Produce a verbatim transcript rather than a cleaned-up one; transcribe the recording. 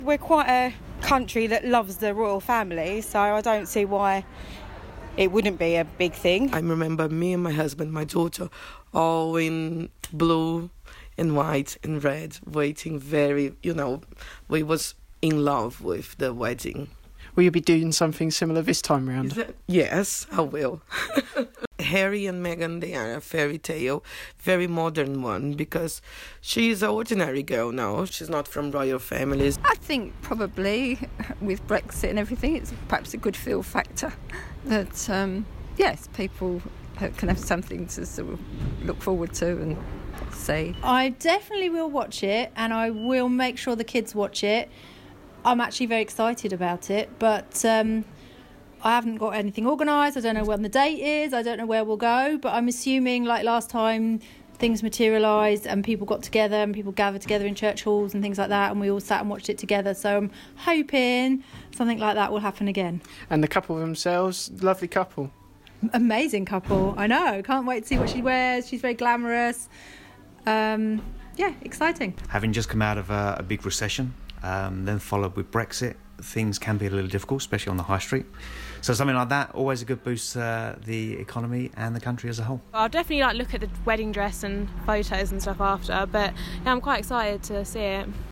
We're quite a country that loves the royal family, so I don't see why it wouldn't be a big thing. I remember me and my husband, my daughter, all in blue and white and red, waiting very, you know, we was in love with the wedding. Will you be doing something similar this time round? That, yes, I will. Harry and Meghan, they are a fairy tale, very modern one, because she's an ordinary girl now. She's not from royal families. I think probably with Brexit and everything, it's perhaps a good feel factor that, um, yes, people can have something to sort of look forward to and see. I definitely will watch it, and I will make sure the kids watch it. I'm actually very excited about it, but um, I haven't got anything organised. I don't know when the date is. I don't know where we'll go, but I'm assuming, like last time, things materialised and people got together and people gathered together in church halls and things like that, and we all sat and watched it together. So I'm hoping something like that will happen again. And the couple themselves, lovely couple. Amazing couple. I know. Can't wait to see what she wears. She's very glamorous. Um, yeah, exciting. Having just come out of a, a big recession, um, then followed with Brexit, things can be a little difficult, especially on the high street. So something like that, always a good boost to uh, the economy and the country as a whole. I'll definitely like look at the wedding dress and photos and stuff after, but yeah, I'm quite excited to see it.